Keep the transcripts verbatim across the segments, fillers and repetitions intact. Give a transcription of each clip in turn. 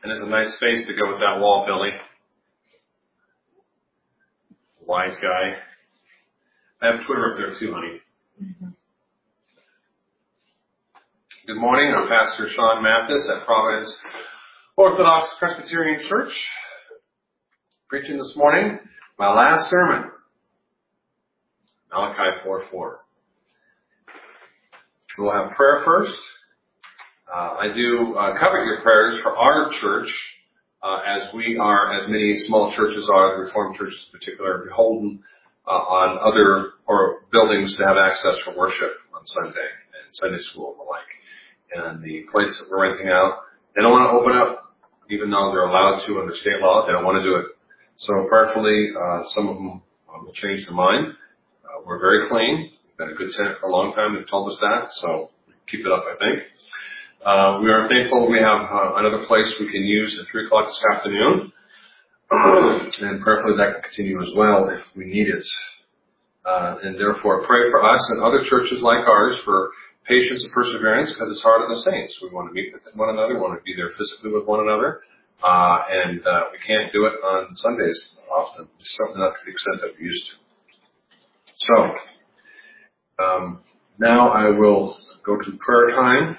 And there's a nice face to go with that wall, Billy. Wise guy. I have Twitter up there too, honey. Mm-hmm. Good morning. I'm Pastor Sean Mathis at Providence Orthodox Presbyterian Church. Preaching this morning, my last sermon, Malachi four four. We'll have prayer first. Uh, I do uh, covet your prayers for our church, uh, as we are, as many small churches are, the Reformed churches in particular, beholden uh, on other or buildings to have access for worship on Sunday and Sunday school and the like. And the place that we're renting out, they don't want to open up, even though they're allowed to under state law. They don't want to do it. So prayerfully, uh, some of them uh, will change their mind. Uh, we're very clean. We've been a good tenant for a long time. They've told us that, so keep it up, I think. Uh, we are thankful we have uh, another place we can use at three o'clock this afternoon. And prayerfully that can continue as well if we need it. Uh, and therefore pray for us and other churches like ours for patience and perseverance, because it's hard on the saints. We want to meet with one another. We want to be there physically with one another. Uh, and uh, we can't do it on Sundays often, certainly not to the extent that we used to. So, um, now I will go to prayer time.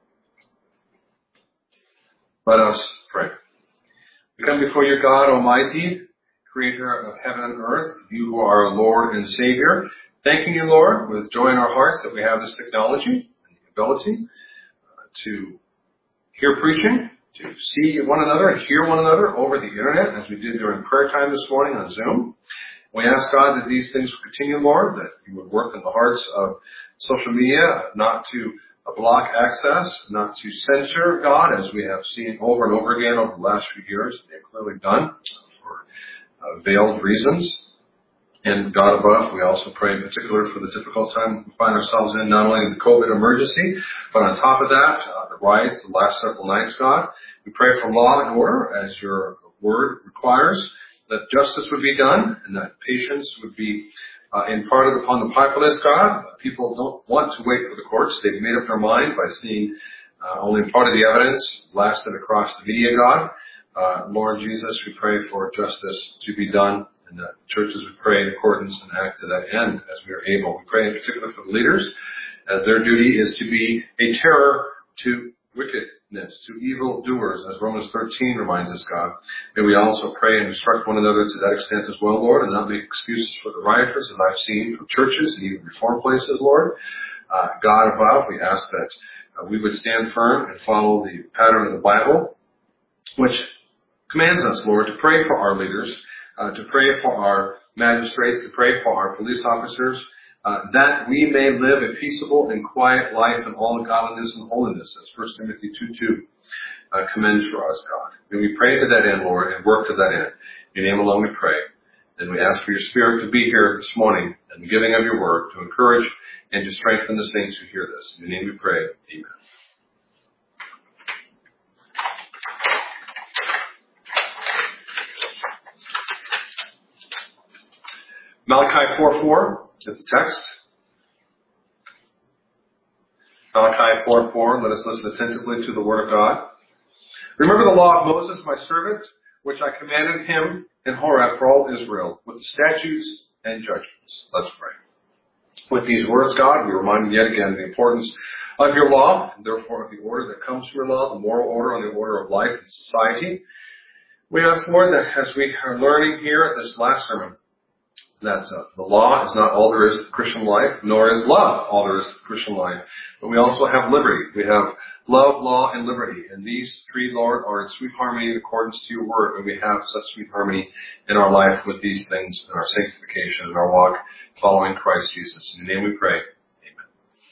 Let us pray. We come before you, God Almighty, Creator of heaven and earth, you who are our Lord and Savior. Thanking you, Lord, with joy in our hearts that we have this technology and the ability uh, to hear preaching, to see one another and hear one another over the internet, as we did during prayer time this morning on Zoom. We ask, God, that these things will continue, Lord, that you would work in the hearts of social media, not to block access, not to censor, God, as we have seen over and over again over the last few years. They've clearly done for uh, veiled reasons. And God above, we also pray in particular for the difficult time we find ourselves in, not only in the COVID emergency, but on top of that, uh, the riots the last several nights, God. We pray for law and order, as your word requires, that justice would be done and that patience would be uh, imparted upon the populace, God. People don't want to wait for the courts. They've made up their mind by seeing uh, only part of the evidence blasted across the media, God. Uh, Lord Jesus, we pray for justice to be done, and that churches would pray in accordance and act to that end as we are able. We pray in particular for the leaders, as their duty is to be a terror to wickedness, to evil doers, as Romans thirteen reminds us, God. May we also pray and instruct one another to that extent as well, Lord, and not make excuses for the rioters, as I've seen from churches and even reform places, Lord. Uh, God above, we ask that uh, we would stand firm and follow the pattern of the Bible, which commands us, Lord, to pray for our leaders, Uh, to pray for our magistrates, to pray for our police officers, uh, that we may live a peaceable and quiet life in all godliness and holiness, as First Timothy two two uh, commends for us, God. May we pray to that end, Lord, and work to that end. In your name alone we pray. And we ask for your Spirit to be here this morning and the giving of your word to encourage and to strengthen the saints who hear this. In your name we pray. Amen. Malachi four four is the text. Malachi four four, let us listen attentively to the word of God. Remember the law of Moses, my servant, which I commanded him in Horeb for all Israel, with statutes and judgments. Let's pray. With these words, God, we remind yet again the importance of your law, and therefore of the order that comes from your law, the moral order and the order of life and society. We ask, Lord, that as we are learning here at this last sermon, that uh, the law is not all there is to Christian life, nor is love all there is to Christian life. But we also have liberty. We have love, law, and liberty. And these three, Lord, are in sweet harmony in accordance to your word. And we have such sweet harmony in our life with these things, in our sanctification, in our walk following Christ Jesus. In your name we pray. Amen.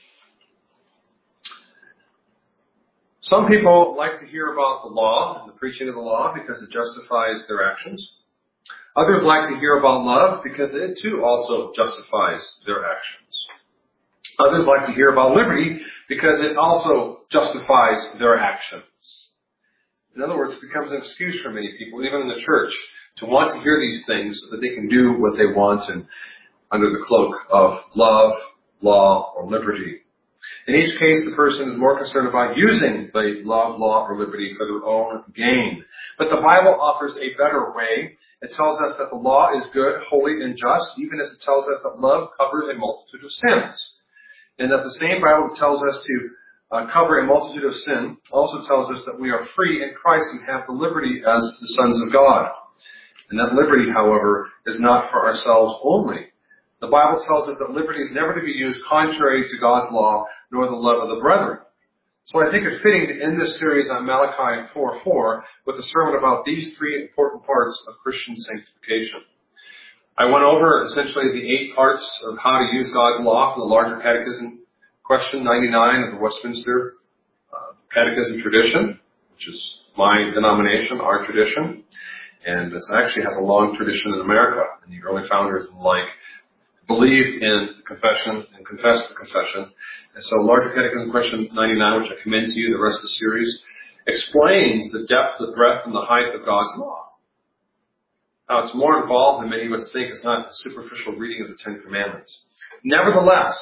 Some people like to hear about the law and the preaching of the law because it justifies their actions. Others like to hear about love because it too also justifies their actions. Others like to hear about liberty because it also justifies their actions. In other words, it becomes an excuse for many people, even in the church, to want to hear these things so that they can do what they want and under the cloak of love, law, or liberty. In each case, the person is more concerned about using the love, law, or liberty for their own gain. But the Bible offers a better way. It tells us that the law is good, holy, and just, even as it tells us that love covers a multitude of sins. And that the same Bible that tells us to uh, cover a multitude of sin also tells us that we are free in Christ and have the liberty as the sons of God. And that liberty, however, is not for ourselves only. The Bible tells us that liberty is never to be used contrary to God's law, nor the love of the brethren. So I think it's fitting to end this series on Malachi four four with a sermon about these three important parts of Christian sanctification. I went over essentially the eight parts of how to use God's law for the larger catechism, question ninety-nine of the Westminster uh, Catechism Tradition, which is my denomination, our tradition. And this actually has a long tradition in America. And the early founders and the like believed in the confession and confessed the confession. And so larger catechism question ninety-nine, which I commend to you, the rest of the series, explains the depth, the breadth, and the height of God's law. Now, it's more involved than many of us think. It's not the superficial reading of the Ten Commandments. Nevertheless,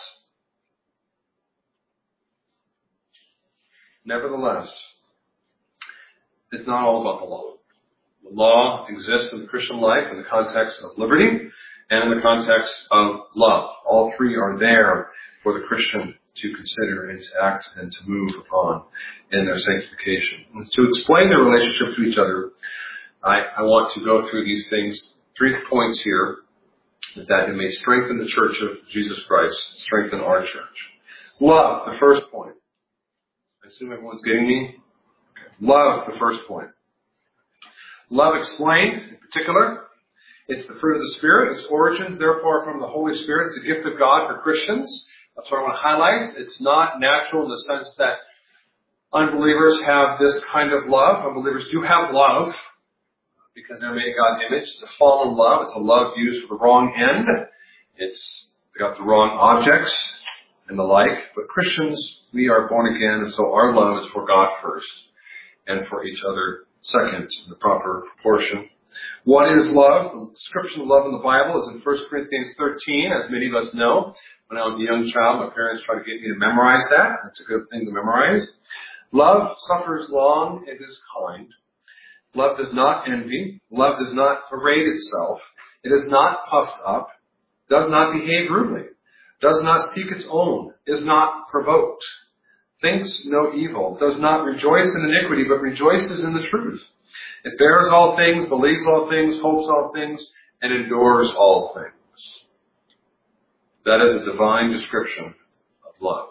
nevertheless, it's not all about the law. The law exists in the Christian life in the context of liberty and in the context of love. All three are there for the Christian to consider and to act and to move upon in their sanctification. And to explain their relationship to each other, I, I want to go through these things, three points here, that it may strengthen the church of Jesus Christ, strengthen our church. Love, the first point. I assume everyone's getting me? Okay. Love, the first point. Love explained, in particular, it's the fruit of the Spirit. Its origins, therefore, from the Holy Spirit. It's a gift of God for Christians. That's what I want to highlight. It's not natural in the sense that unbelievers have this kind of love. Unbelievers do have love because they're made in God's image. It's a fallen love. It's a love used for the wrong end. It's got the wrong objects and the like. But Christians, we are born again, and so our love is for God first and for each other second in the proper proportion. What is love? The description of love in the Bible is in First Corinthians thirteen, as many of us know. When I was a young child, my parents tried to get me to memorize that. That's a good thing to memorize. Love suffers long and is kind. Love does not envy. Love does not parade itself. It is not puffed up. Does not behave rudely. Does not seek its own. Is not provoked. Thinks no evil. Does not rejoice in iniquity, but rejoices in the truth. It bears all things, believes all things, hopes all things, and endures all things. That is a divine description of love.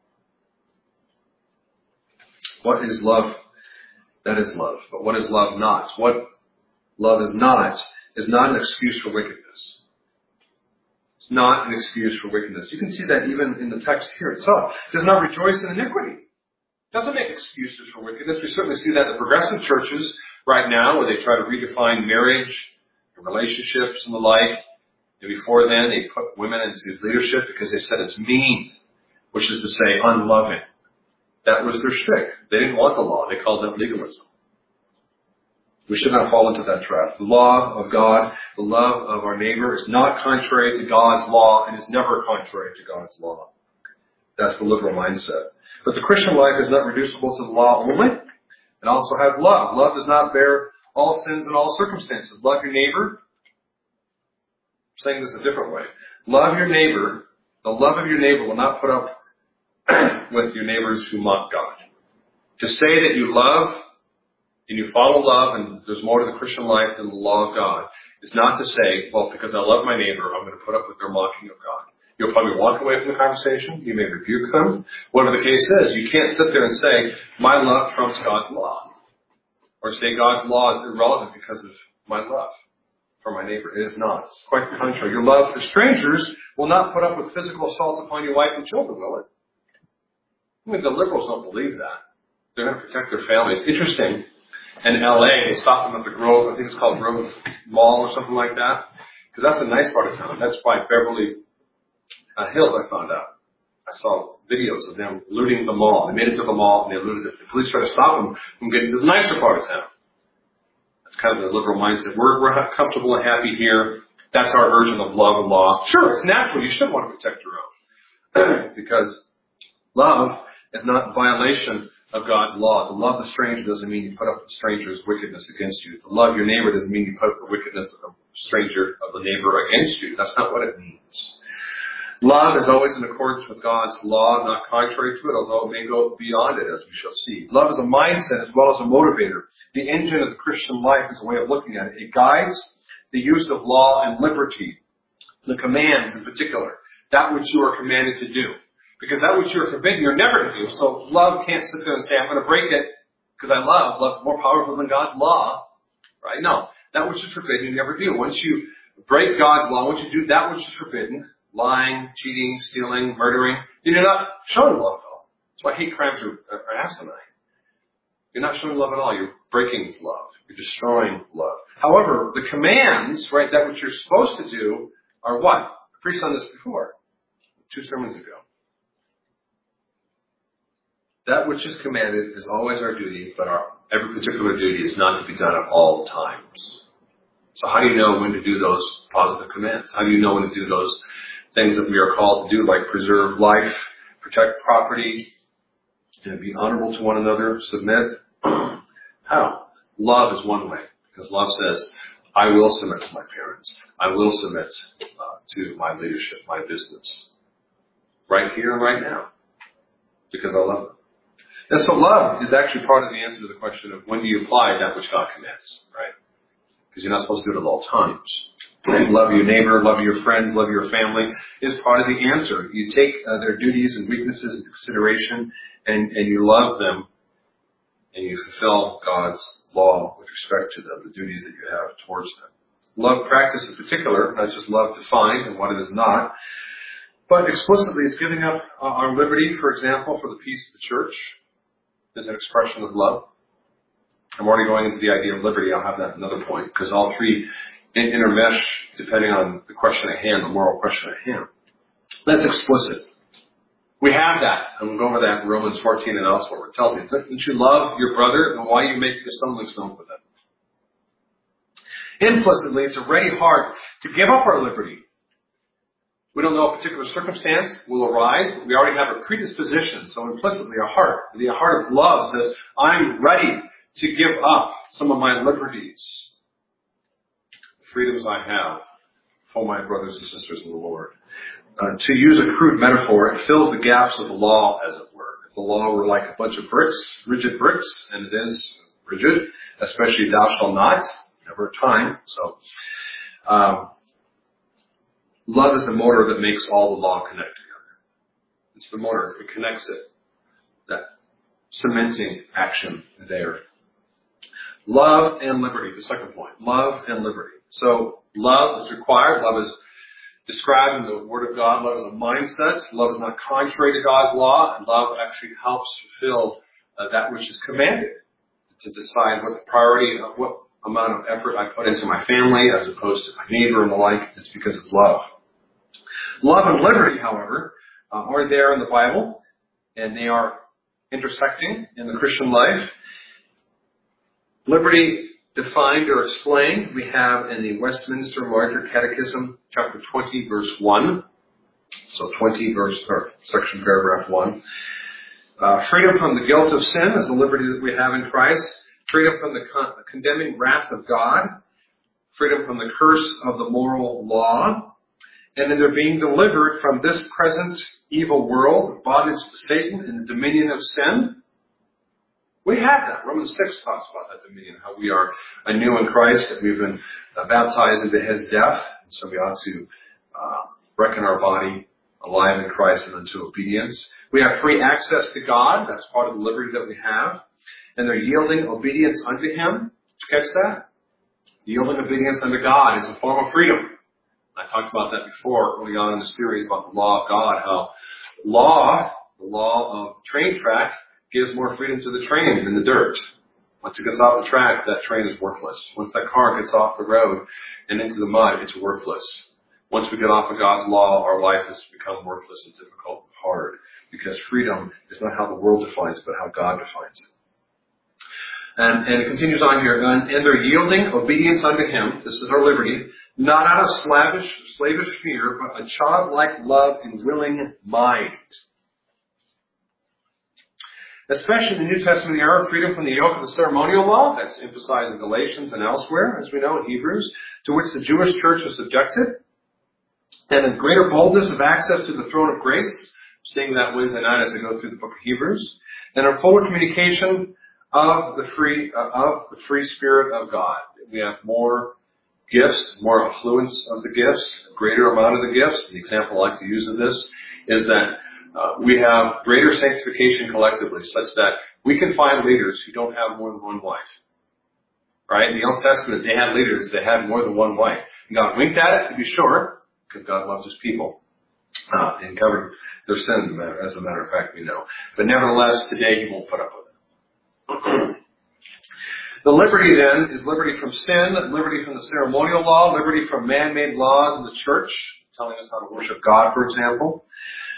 What is love? That is love. But what is love not? What love is not is not an excuse for wickedness. It's not an excuse for wickedness. You can see that even in the text here itself. It does not rejoice in iniquity. It doesn't make excuses for wickedness. We certainly see that in the progressive churches right now, where they try to redefine marriage and relationships and the like. And before then, they put women into leadership because they said it's mean, which is to say unloving. That was their shtick. They didn't want the law. They called it legalism. We should not fall into that trap. The love of God, the love of our neighbor is not contrary to God's law and is never contrary to God's law. That's the liberal mindset. But the Christian life is not reducible to the law only. It also has love. Love does not bear all sins in all circumstances. Love your neighbor. I'm saying this a different way. Love your neighbor. The love of your neighbor will not put up with your neighbors who mock God. To say that you love and you follow love and there's more to the Christian life than the law of God is not to say, well, because I love my neighbor, I'm going to put up with their mocking of God. You'll probably walk away from the conversation. You may rebuke them. Whatever the case is, you can't sit there and say, my love trumps God's law. Or say God's law is irrelevant because of my love for my neighbor. It is not. It's quite the contrary. Your love for strangers will not put up with physical assault upon your wife and children, will it? I mean, the liberals don't believe that. They're going to protect their family. It's interesting. In L A, they stopped them at the Grove, I think it's called Grove Mall or something like that. Because that's a nice part of town. That's by Beverly Uh, Hills, I found out. I saw videos of them looting the mall. They made it to the mall and they looted it. The police tried to stop them from getting to the nicer part of town. That's kind of the liberal mindset. We're, we're comfortable and happy here. That's our version of love and law. Sure, it's natural. You should want to protect your own. Because Love is not violation of God's law. To love the stranger doesn't mean you put up the stranger's wickedness against you. To love your neighbor doesn't mean you put up the wickedness of the stranger, of the neighbor against you. That's not what it means. Love is always in accordance with God's law, not contrary to it, although it may go beyond it, as we shall see. Love is a mindset as well as a motivator. The engine of the Christian life is a way of looking at it. It guides the use of law and liberty, the commands in particular, that which you are commanded to do. Because that which you are forbidden, you're never to do. So love can't sit there and say, I'm going to break it because I love. Love is more powerful than God's law. Right? No. That which is forbidden, you never do. Once you break God's law, once you do that which is forbidden, lying, cheating, stealing, murdering, then you're not showing love at all. That's why hate crimes are, are asinine. You're not showing love at all. You're breaking love. You're destroying love. However, the commands, right, that which you're supposed to do are what? I preached on this before, two sermons ago. That which is commanded is always our duty, but our every particular duty is not to be done at all times. So how do you know when to do those positive commands? How do you know when to do those things that we are called to do, like preserve life, protect property, and be honorable to one another, submit? How? Love is one way, because love says, I will submit to my parents. I will submit uh, to my leadership, my business. Right here and right now. Because I love them. And so love is actually part of the answer to the question of when do you apply that which God commands, right? Because you're not supposed to do it at all times. And love your neighbor, love your friends, love your family is part of the answer. You take uh, their duties and weaknesses into consideration and, and you love them and you fulfill God's law with respect to them, the duties that you have towards them. Love practice in particular, not just love defined and what it is not, but explicitly it's giving up uh, our liberty, for example, for the peace of the church is an expression of love. I'm already going into the idea of liberty. I'll have that at another point, because all three intermesh depending on the question at hand, the moral question at hand. That's explicit. We have that. And we'll go over that in Romans fourteen and elsewhere, where it tells you, don't you love your brother? Then why you make a stumbling stone for them? Implicitly, it's a ready heart to give up our liberty. We don't know a particular circumstance will arise, but we already have a predisposition. So implicitly, our heart, the heart of love says, I'm ready to give up some of my liberties, the freedoms I have for my brothers and sisters in the Lord. Uh, to use a crude metaphor, it fills the gaps of the law, as it were. If the law were like a bunch of bricks, rigid bricks, and it is rigid, especially thou shalt not, never a time. So, um, love is the motor that makes all the law connect together. It's the motor. It connects it. That cementing action there. Love and liberty, the second point. Love and liberty. So love is required. Love is described in the Word of God. Love is a mindset. Love is not contrary to God's law. And love actually helps fulfill uh, that which is commanded. To decide what the priority, of what amount of effort I put into my family as opposed to my neighbor and the like. It's because of love. Love and liberty, however, uh, are there in the Bible, and they are intersecting in the Christian life. Liberty defined or explained, we have in the Westminster Larger Catechism, chapter twenty, verse one. So twenty, verse, or section paragraph one. Uh, freedom from the guilt of sin is the liberty that we have in Christ. Freedom from the con- condemning wrath of God. Freedom from the curse of the moral law. And then they're being delivered from this present evil world, bondage to Satan and the dominion of sin. We have that. Romans six talks about that dominion, how we are anew in Christ, that we've been uh, baptized into his death. And so we ought to uh, reckon our body alive in Christ and unto obedience. We have free access to God. That's part of the liberty that we have. And they're yielding obedience unto him. Did you catch that? Yielding obedience unto God is a form of freedom. I talked about that before early on in the series about the law of God, how law, the law of train track, gives more freedom to the train than the dirt. Once it gets off the track, that train is worthless. Once that car gets off the road and into the mud, it's worthless. Once we get off of God's law, our life has become worthless and difficult and hard, because freedom is not how the world defines it, but how God defines it. And, and it continues on here, and, and they're yielding obedience unto him, this is our liberty, not out of slavish, slavish fear, but a childlike love and willing mind. Especially in the New Testament era, freedom from the yoke of the ceremonial law, that's emphasized in Galatians and elsewhere, as we know in Hebrews, to which the Jewish church was subjected. And a greater boldness of access to the throne of grace, seeing that Wednesday night as I go through the book of Hebrews. And a fuller communication of the free, uh, of the free Spirit of God. We have more gifts, more affluence of the gifts, a greater amount of the gifts. The example I like to use of this is that uh, we have greater sanctification collectively, such that we can find leaders who don't have more than one wife. Right? In the Old Testament, they had leaders that had more than one wife. And God winked at it, to be sure, because God loves His people. Uh, and covered their sins, as a matter of fact, we know. But nevertheless, today He won't put up with it. The liberty then is liberty from sin, liberty from the ceremonial law, liberty from man-made laws in the church, telling us how to worship God, for example.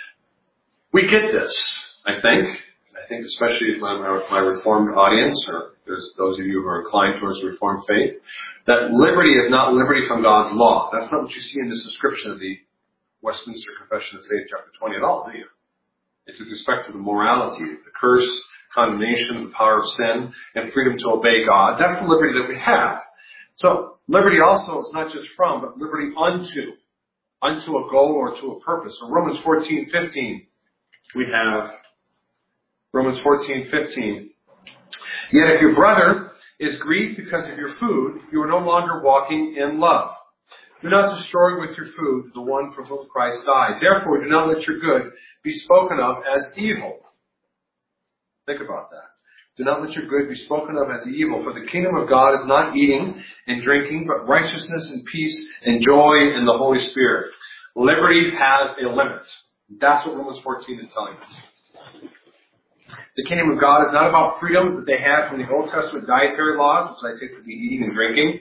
We get this, I think. I think especially if my, my Reformed audience, or there's those of you who are inclined towards Reformed faith, that liberty is not liberty from God's law. That's not what you see in this description of the Westminster Confession of Faith, chapter twenty at all, do you? It's with respect to the morality, the curse, condemnation, the power of sin, and freedom to obey God. That's the liberty that we have. So, liberty also is not just from, but liberty unto, unto a goal or to a purpose. So Romans fourteen fifteen, we have Romans fourteen fifteen. Yet if your brother is grieved because of your food, you are no longer walking in love. Do not destroy with your food the one for whom Christ died. Therefore, do not let your good be spoken of as evil. Think about that. Do not let your good be spoken of as evil, for the kingdom of God is not eating and drinking, but righteousness and peace and joy in the Holy Spirit. Liberty has a limit. That's what Romans fourteen is telling us. The kingdom of God is not about freedom that they had from the Old Testament dietary laws, which I take to be eating and drinking.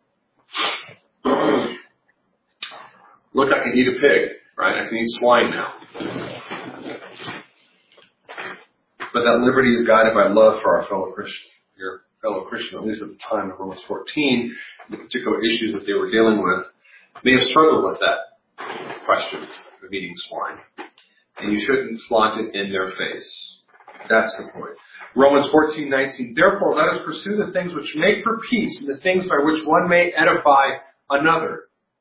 Look, I can eat a pig, right? I can eat swine now. But that liberty is guided by love for our fellow Christian. Your fellow Christian, at least at the time of Romans fourteen, the particular issues that they were dealing with, may have struggled with that question of eating swine. And you shouldn't flaunt it in their face. That's the point. Romans fourteen nineteen. Therefore, let us pursue the things which make for peace and the things by which one may edify another.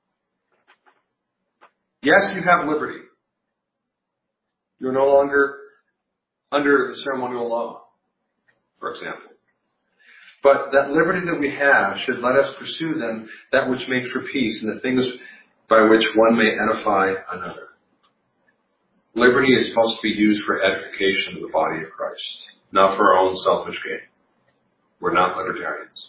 Yes, you have liberty. You're no longer under the ceremonial law, for example. But that liberty that we have should let us pursue then that which makes for peace and the things by which one may edify another. Liberty is supposed to be used for edification of the body of Christ, not for our own selfish gain. We're not libertarians.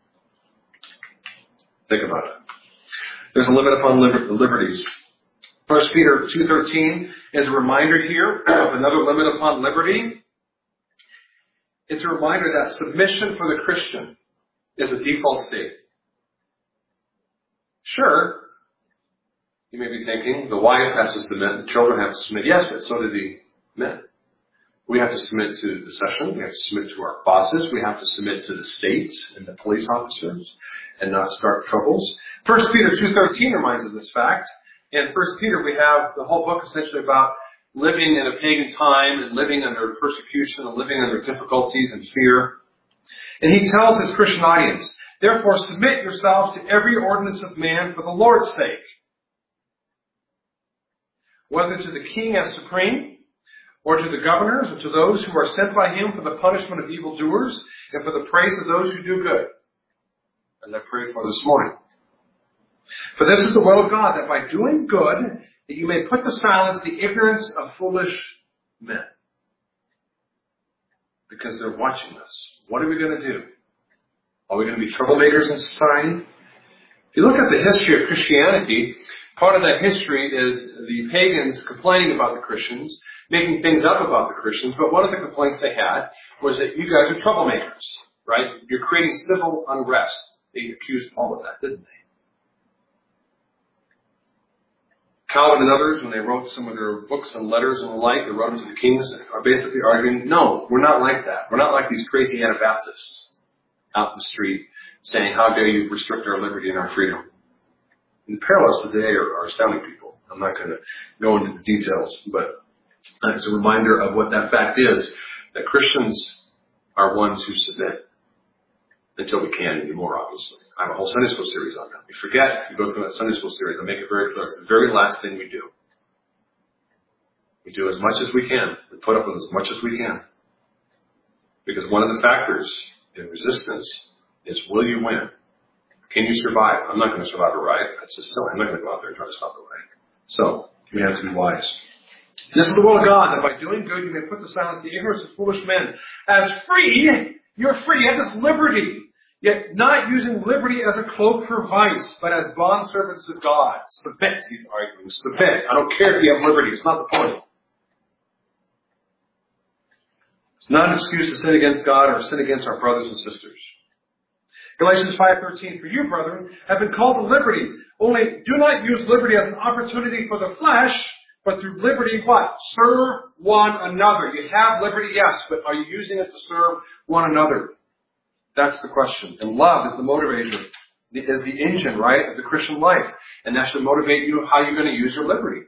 Think about it. There's a limit upon liber- liberties. First Peter two thirteen is a reminder here of another limit upon liberty. It's a reminder that submission for the Christian is a default state. Sure, you may be thinking, the wife has to submit, the children have to submit. Yes, but so do the men. We have to submit to the session. We have to submit to our bosses. We have to submit to the states and the police officers and not start troubles. First Peter two thirteen reminds us of this fact. In First Peter, we have the whole book essentially about living in a pagan time and living under persecution and living under difficulties and fear. And he tells his Christian audience, therefore submit yourselves to every ordinance of man for the Lord's sake, whether to the king as supreme, or to the governors, or to those who are sent by him for the punishment of evildoers, and for the praise of those who do good, as I prayed for this morning. For this is the will of God, that by doing good, that you may put to silence the ignorance of foolish men. Because they're watching us. What are we going to do? Are we going to be troublemakers in society? If you look at the history of Christianity, part of that history is the pagans complaining about the Christians, making things up about the Christians, but one of the complaints they had was that you guys are troublemakers, right? You're creating civil unrest. They accused Paul of that, didn't they? Calvin and others, when they wrote some of their books and letters and the like, they wrote them to the kings, are basically arguing, no, we're not like that. We're not like these crazy Anabaptists out in the street saying, how dare you restrict our liberty and our freedom. And the parallels today are, are astounding, people. I'm not going to go into the details, but it's a reminder of what that fact is, that Christians are ones who submit until we can anymore, obviously. I have a whole Sunday school series on that. We forget, if you go through that Sunday school series, I make it very clear. It's the very last thing we do. We do as much as we can. We put up with as much as we can. Because one of the factors in resistance is, will you win? Can you survive? I'm not going to survive a riot. That's just silly. I'm not going to go out there and try to stop the riot. So, we have to be wise. This is the will of God, that by doing good you may put to silence the ignorance of foolish men. As free, you're free. You have this liberty. Yet not using liberty as a cloak for vice, but as bondservants of God. Submit, he's arguing. Submit. I don't care if you have liberty. It's not the point. It's not an excuse to sin against God or sin against our brothers and sisters. Galatians five thirteen, for you, brethren, have been called to liberty. Only do not use liberty as an opportunity for the flesh, but through liberty, what? Serve one another. You have liberty, yes, but are you using it to serve one another? That's the question. And love is the motivator, is the engine, right, of the Christian life. And that should motivate you how you're going to use your liberty.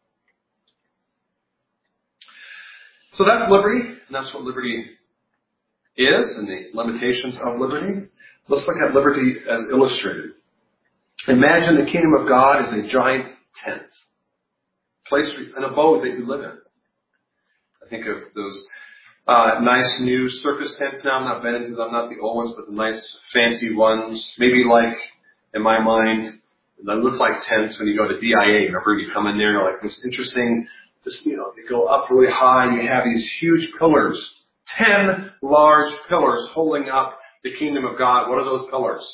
So that's liberty, and that's what liberty is, and the limitations of liberty. Let's look at liberty as illustrated. Imagine the kingdom of God is a giant tent. Place, an abode that you live in. I think of those uh, nice new circus tents now. I'm not been into them, not the old ones, but the nice fancy ones. Maybe like, in my mind, they look like tents when you go to D I A. Remember, you come in there, you're like this interesting, this, you know, they go up really high, and you have these huge pillars. Ten large pillars holding up the kingdom of God. What are those pillars?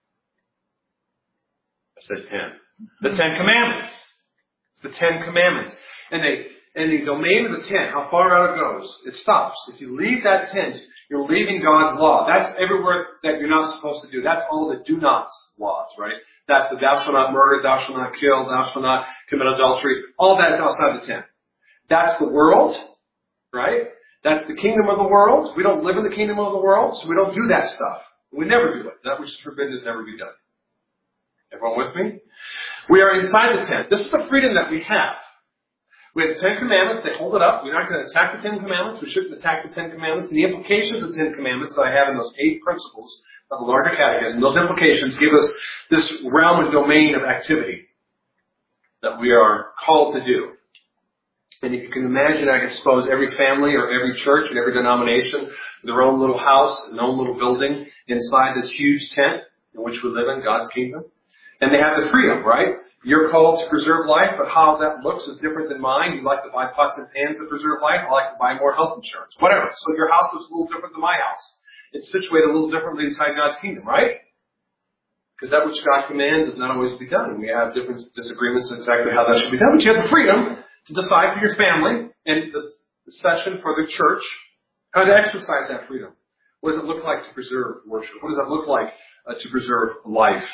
I said ten. The Ten Commandments. The Ten Commandments. And they, and the domain of the tent, how far out it goes, it stops. If you leave that tent, you're leaving God's law. That's everywhere that you're not supposed to do. That's all the do nots laws, right? That's the thou shalt not murder, thou shalt not kill, thou shalt not commit adultery. All that is outside the tent. That's the world, right? That's the kingdom of the world. We don't live in the kingdom of the world, so we don't do that stuff. We never do it. That which is forbidden is never be done. Everyone with me? We are inside the tent. This is the freedom that we have. We have the Ten Commandments. They hold it up. We're not going to attack the Ten Commandments. We shouldn't attack the Ten Commandments. And the implications of the Ten Commandments that I have in those eight principles of the larger catechism, those implications give us this realm and domain of activity that we are called to do. And if you can imagine, I suppose every family or every church and every denomination, their own little house, their own little building inside this huge tent in which we live in, God's kingdom. And they have the freedom, right? You're called to preserve life, but how that looks is different than mine. You like to buy pots and pans to preserve life. I like to buy more health insurance. Whatever. So your house is a little different than my house. It's situated a little differently inside God's kingdom, right? Because that which God commands is not always to be done. We have different disagreements on exactly how that should be done. But you have the freedom to decide for your family and the session for the church how to exercise that freedom. What does it look like to preserve worship? What does that look like uh, to preserve life?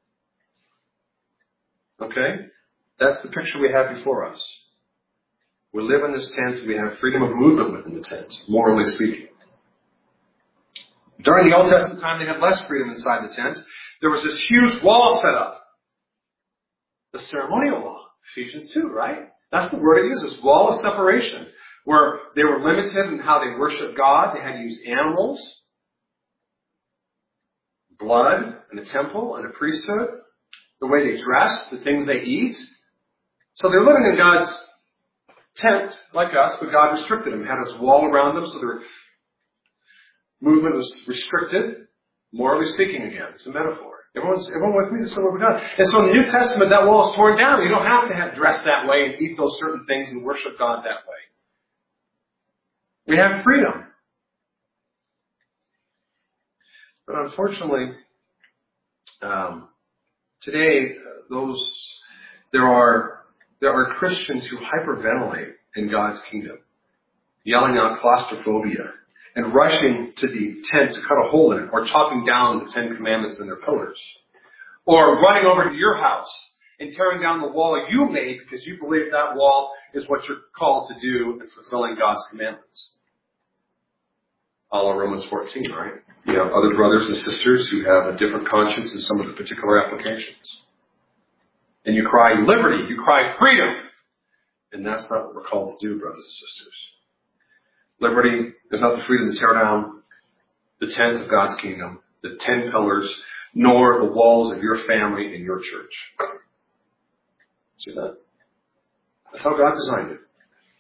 Okay? That's the picture we have before us. We live in this tent. We have freedom of movement within the tent, morally speaking. During the Old Testament time, they had less freedom inside the tent. There was this huge wall set up. The ceremonial law. Ephesians two, right? That's the word it uses, wall of separation, where they were limited in how they worshiped God. They had to use animals, blood in the temple and the priesthood, the way they dress, the things they eat. So they're living in God's tent like us, but God restricted them, had this wall around them, so their movement was restricted, morally speaking again. It's a metaphor. Everyone's, everyone with me? This is what we've done. And so in the New Testament, that wall is torn down. You don't have to have dressed that way and eat those certain things and worship God that way. We have freedom. But unfortunately, um, today, those there are there are Christians who hyperventilate in God's kingdom, yelling out claustrophobia and rushing to the tent to cut a hole in it, or chopping down the Ten Commandments and their pillars, or running over to your house and tearing down the wall you made because you believe that wall is what you're called to do in fulfilling God's commandments. A la Romans fourteen, right? You have other brothers and sisters who have a different conscience in some of the particular applications. And you cry liberty, you cry freedom. And that's not what we're called to do, brothers and sisters. Liberty is not the freedom to tear down the tent of God's kingdom, the ten pillars, nor the walls of your family and your church. See that? That's how God designed it.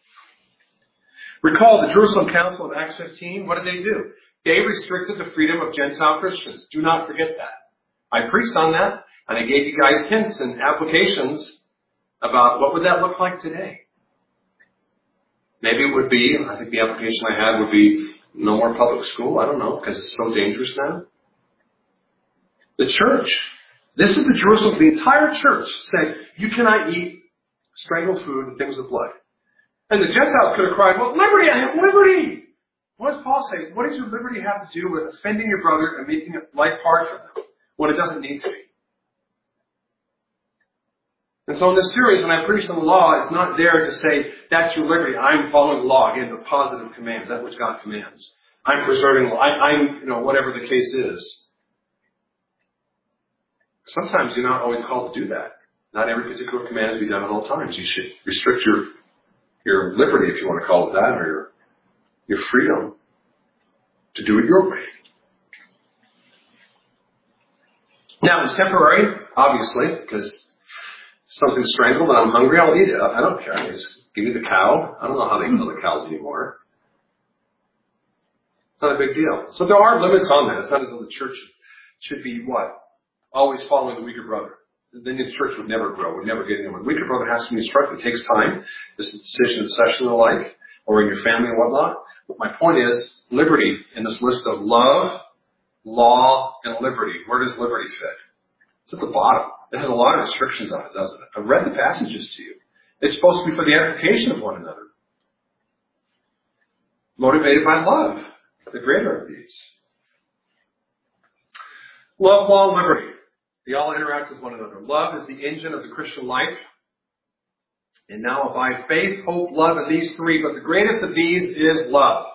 Recall the Jerusalem Council of Acts fifteen. What did they do? They restricted the freedom of Gentile Christians. Do not forget that. I preached on that, and I gave you guys hints and applications about what would that look like today. Maybe it would be, I think the application I had would be no more public school. I don't know, because it's so dangerous now. The church. This is the Jerusalem, the entire church saying, you cannot eat strangled food and things with blood. And the Gentiles could have cried, well, liberty, I have liberty. What does Paul say? What does your liberty have to do with offending your brother and making life hard for them when it doesn't need to be? And so in this series, when I preach on the law, it's not there to say, that's your liberty. I'm following the law. Again, the positive commands, that which God commands. I'm preserving, I, I'm, you know, whatever the case is. Sometimes you're not always called to do that. Not every particular command is to be done at all times. You should restrict your your liberty, if you want to call it that, or your, your freedom to do it your way. Now, it's temporary, obviously, because something's strangled and I'm hungry, I'll eat it. I don't care. Just give me the cow. I don't know how they kill the cows anymore. It's not a big deal. So there are limits on that. It's not as though the church should be what? Always following the weaker brother. Then the church would never grow, would never get anyone. The weaker brother has to be instructed. It takes time. This is a decision in session and the like, or in your family and whatnot. But my point is, liberty in this list of love, law, and liberty. Where does liberty fit? It's at the bottom. It has a lot of restrictions on it, doesn't it? I've read the passages to you. It's supposed to be for the edification of one another. Motivated by love, the greater of these. Love, law, and liberty. They all interact with one another. Love is the engine of the Christian life. And now abide faith, hope, love, and these three. But the greatest of these is love.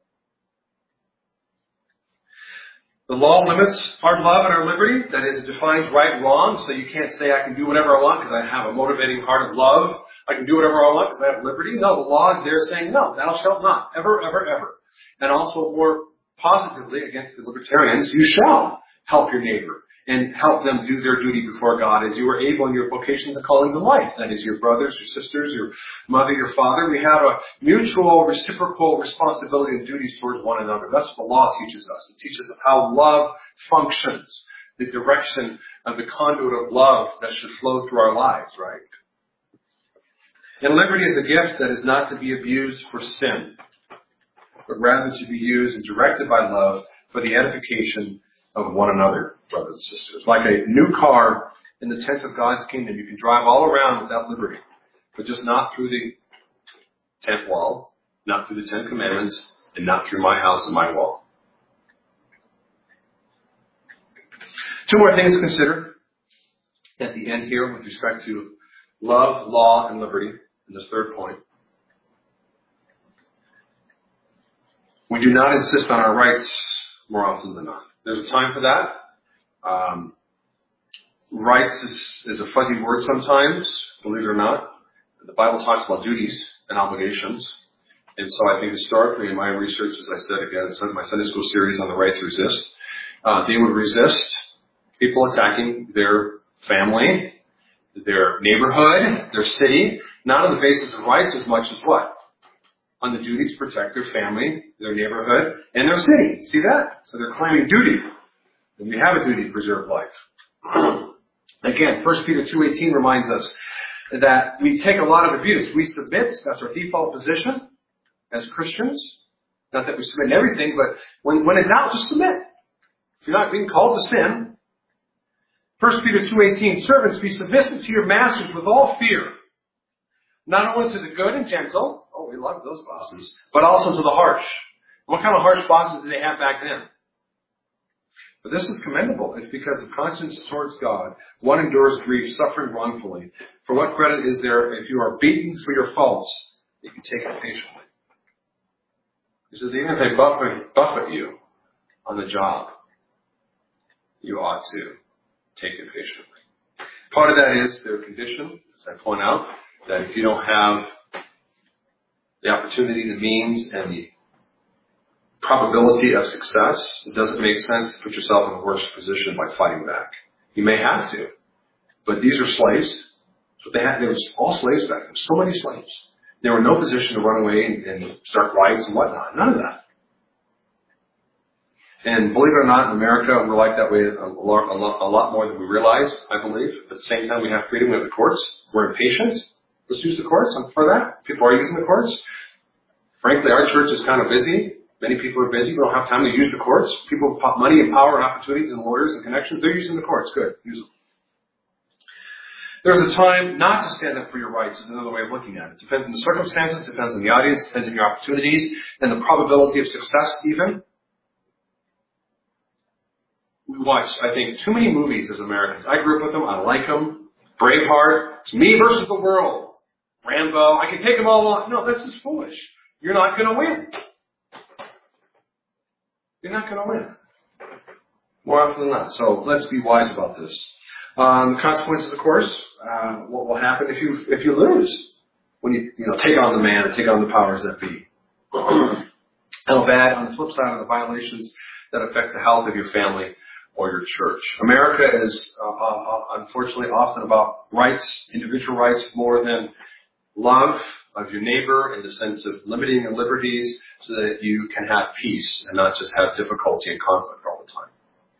The law limits our love and our liberty. That is, it defines right and wrong. So you can't say I can do whatever I want because I have a motivating heart of love. I can do whatever I want because I have liberty. No, the law is there saying no, thou shalt not. Ever, ever, ever. And also more positively against the libertarians, you shall help your neighbor and help them do their duty before God as you are able in your vocations and callings of life. That is, your brothers, your sisters, your mother, your father. We have a mutual, reciprocal responsibility and duties towards one another. That's what the law teaches us. It teaches us how love functions, the direction of the conduit of love that should flow through our lives, right? And liberty is a gift that is not to be abused for sin, but rather to be used and directed by love for the edification of one another, brothers and sisters. Like a new car in the tent of God's kingdom, you can drive all around without liberty, but just not through the tent wall, not through the Ten Commandments, and not through my house and my wall. Two more things to consider at the end here with respect to love, law, and liberty in this third point. We do not insist on our rights more often than not. There's a time for that. Um, rights is, is a fuzzy word sometimes, believe it or not. The Bible talks about duties and obligations. And so I think historically in my research, as I said again, in my Sunday school series on the right to resist, uh, they would resist people attacking their family, their neighborhood, their city, not on the basis of rights as much as what? On the duty to protect their family, their neighborhood, and their city. See that? So they're claiming duty. And we have a duty to preserve life. Again, First Peter two eighteen reminds us that we take a lot of abuse. We submit. That's our default position as Christians. Not that we submit in everything, but when, when in doubt, just submit. If you're not being called to sin. First Peter two eighteen, servants, be submissive to your masters with all fear. Not only to the good and gentle, oh, we love those bosses, but also to the harsh. What kind of harsh bosses did they have back then? But this is commendable. It's because of conscience towards God. One endures grief, suffering wrongfully. For what credit is there if you are beaten for your faults, if you take it patiently? He says, even if they buffet, buffet you on the job, you ought to take it patiently. Part of that is their condition, as I point out, that if you don't have the opportunity, the means, and the probability of success, it doesn't make sense to put yourself in a worse position by fighting back. You may have to, but these are slaves. So they had, there was all slaves back then. So many slaves. They were in no position to run away and, and start riots and whatnot. None of that. And believe it or not, in America, we're like that way a lot, a lot, a lot more than we realize, I believe. At the same time, we have freedom. We have the courts. We're impatient. Let's use the courts. I'm for that. People are using the courts. Frankly, our church is kind of busy. Many people are busy. We don't have time to use the courts. People with money and power and opportunities and lawyers and connections, they're using the courts. Good. Use them. There's a time not to stand up for your rights is another way of looking at it. It depends on the circumstances, depends on the audience, depends on your opportunities, and the probability of success even. We watch, I think, too many movies as Americans. I grew up with them. I like them. Braveheart. It's me versus the world. Rambo. I can take them all on. No, this is foolish. You're not going to win. You're not going to win. More often than not. So let's be wise about this. Um, the consequences, of course, uh, what will happen if you if you lose when you you know take on the man and take on the powers that be. How bad on the flip side of the violations that affect the health of your family or your church. America is uh, uh, unfortunately often about rights, individual rights, more than love of your neighbor in the sense of limiting your liberties so that you can have peace and not just have difficulty and conflict all the time.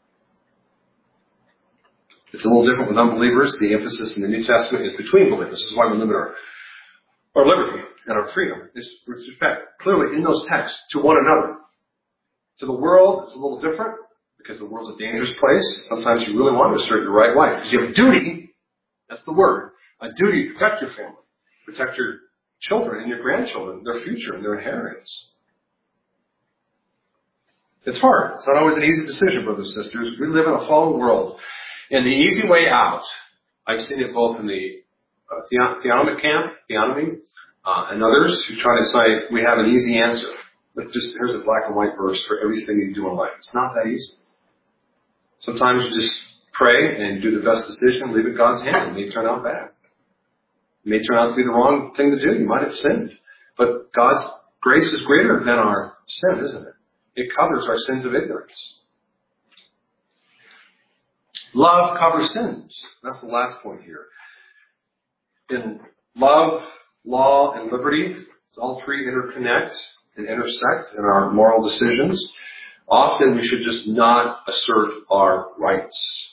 It's a little different with unbelievers. The emphasis in the New Testament is between believers. This is why we limit our, our liberty and our freedom. Is with respect, clearly in those texts, to one another. To the world, it's a little different because the world's a dangerous place. Sometimes you really want to assert your right way because you have a duty, that's the word, a duty to protect your family, protect your children and your grandchildren, their future and their inheritance. It's hard. It's not always an easy decision, brothers and sisters. We live in a fallen world. And the easy way out, I've seen it both in the uh, theon- theonomic camp, theonomy, uh, and others who try to say we have an easy answer. But just here's a black and white verse for everything you do in life. It's not that easy. Sometimes you just pray and do the best decision, leave it in God's hand. It may turn out bad. It may turn out to be the wrong thing to do. You might have sinned. But God's grace is greater than our sin, isn't it? It covers our sins of ignorance. Love covers sins. That's the last point here. In love, law, and liberty, all three interconnect and intersect in our moral decisions. Often we should just not assert our rights.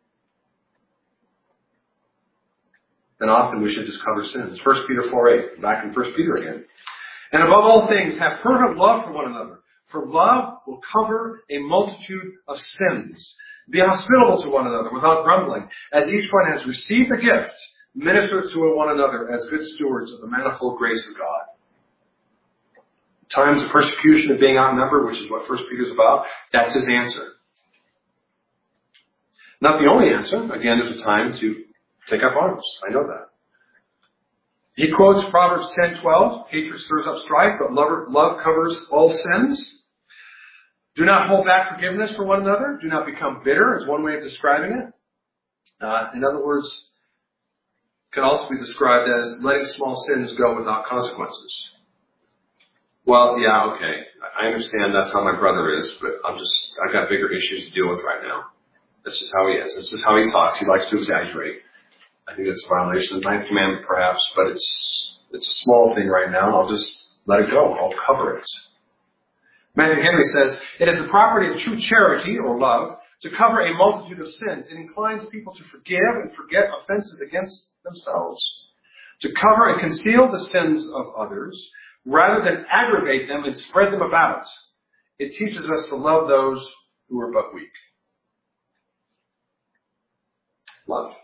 And often we should just cover sins. First Peter four eight, back in First Peter again. And above all things, have fervent love for one another. For love will cover a multitude of sins. Be hospitable to one another without grumbling. As each one has received a gift, minister to one another as good stewards of the manifold grace of God. Times of persecution and being outnumbered, which is what First Peter is about, that's his answer. Not the only answer. Again, there's a time to take up arms. I know that. He quotes Proverbs ten twelve. Hatred stirs up strife, but love, love covers all sins. Do not hold back forgiveness for one another. Do not become bitter, is one way of describing it. Uh, in other words, it can also be described as letting small sins go without consequences. Well, yeah, okay. I understand that's how my brother is, but I'm just, I've got bigger issues to deal with right now. This is how he is. This is how he talks. He likes to exaggerate. I think it's a violation of the ninth commandment, perhaps, but it's, it's a small thing right now. I'll just let it go. I'll cover it. Matthew Henry says, it is the property of true charity, or love, to cover a multitude of sins. It inclines people to forgive and forget offenses against themselves, to cover and conceal the sins of others, rather than aggravate them and spread them about. It teaches us to love those who are but weak. Love.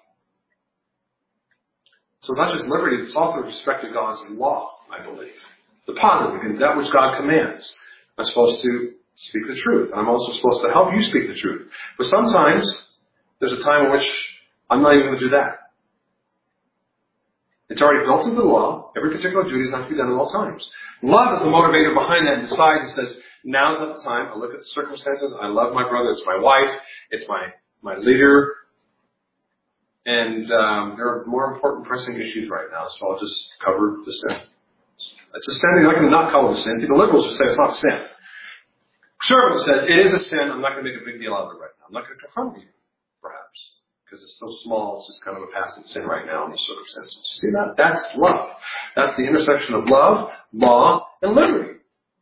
So it's not just liberty, it's also respect to God's law, I believe. The positive, that which God commands. I'm supposed to speak the truth. I'm also supposed to help you speak the truth. But sometimes there's a time in which I'm not even going to do that. It's already built into the law. Every particular duty is not to be done at all times. Love is the motivator behind that and decides and says, now's not the time. I look at the circumstances. I love my brother. It's my wife. It's my, my leader. And um, there are more important pressing issues right now, so I'll just cover the sin. It's a sin. You're not going to not cover the sin. See, the liberals will say it's not sin. Conservative said, it is a sin. I'm not going to make a big deal out of it right now. I'm not going to confront you, perhaps, because it's so small. It's just kind of a passing sin right now in this sort of sense. You see that? That's love. That's the intersection of love, law, and liberty.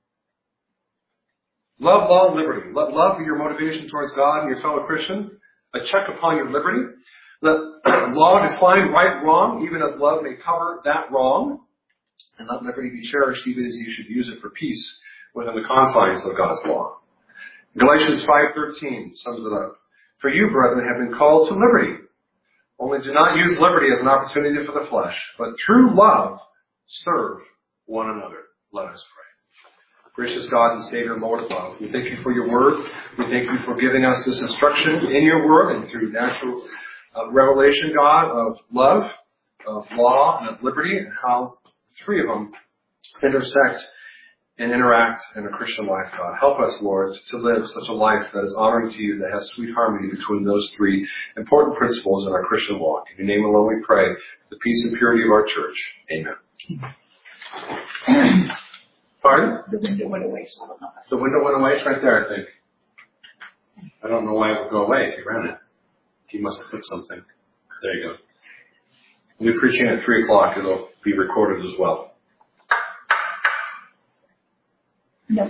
Love, law, and liberty. Let love be your motivation towards God and your fellow Christian. A check upon your liberty. Let law define right wrong, even as love may cover that wrong. And let liberty be cherished, even as you should use it for peace within the confines of God's law. Galatians five thirteen sums it up. For you, brethren, have been called to liberty. Only do not use liberty as an opportunity for the flesh, but through love serve one another. Let us pray. Gracious God and Savior, Lord of love, we thank you for your word. We thank you for giving us this instruction in your word and through natural uh, revelation, God, of love, of law, and of liberty, and how the three of them intersect and interact in a Christian life, God. Help us, Lord, to live such a life that is honoring to you, that has sweet harmony between those three important principles in our Christian walk. In your name alone we pray for the peace and purity of our church. Amen. Pardon? The window went away. So the window went away. It's right there, I think. I don't know why it would go away if you ran it. He must have put something. There you go. We'll be preaching at three o'clock. It'll be recorded as well.